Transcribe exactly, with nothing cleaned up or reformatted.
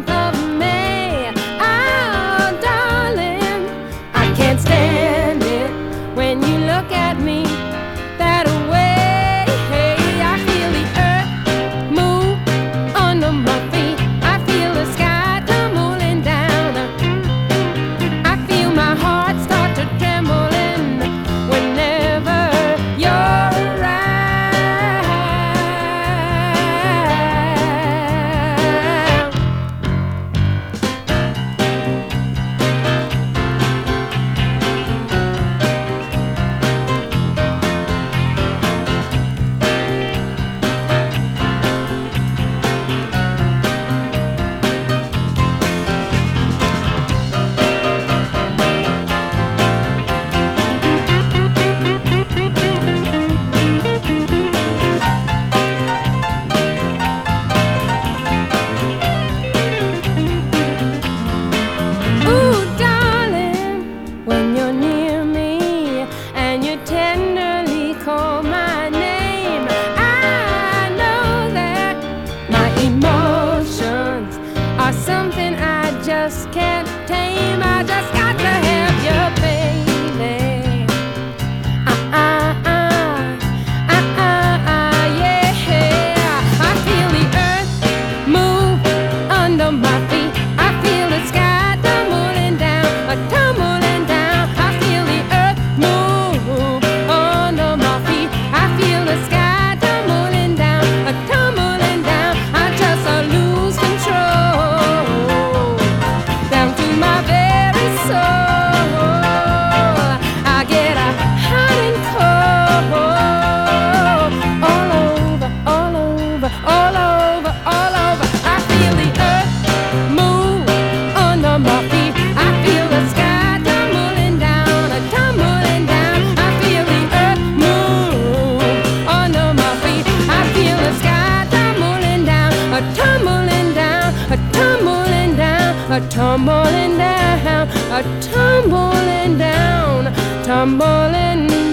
of me. Oh, darling, I can't stand it when you look at me that way. I feel the earth move under my feet. I feel the sky tumbling down. I feel my heart start to trembling whenever you're around. Ooh, darling, when you're near me and you tenderly call my name, I know that my emotions are something I just can't tame. I just got to have you, baby. Uh, uh, uh, uh, uh, uh, yeah. I feel the earth move under my feet. I feel the sky tumbling down, uh, tumbling down. I feel the earth move under my feet. I feel the sky tumbling down, uh, tumbling down. I just uh, lose control down to my very soul. I get a hot and cold all over, all over, all over, all over. I feel the earth move under my feet. I feel the sky tumbling down, uh, tumbling down. I feel the earth move under my feet. I feel the sky tumbling down, uh, tumbling down, uh, tumbling down, uh, tumbling down, uh, tumbling down, tumbling